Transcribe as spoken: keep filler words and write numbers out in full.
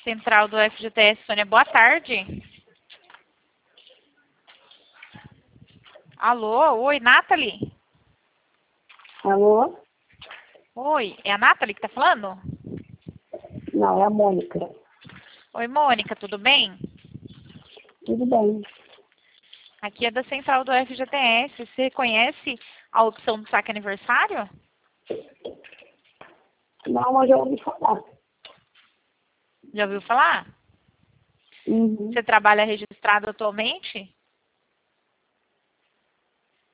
Central do F G T S, Sônia, boa tarde. Alô, oi, Nathalie? Alô? Oi, é a Nathalie que tá falando? Não, é a Mônica. Oi, Mônica, tudo bem? Tudo bem. Aqui é da Central do F G T S. Você conhece a opção do saque aniversário? Não, mas já ouvi falar. Já ouviu falar? Uhum. Você trabalha registrado atualmente?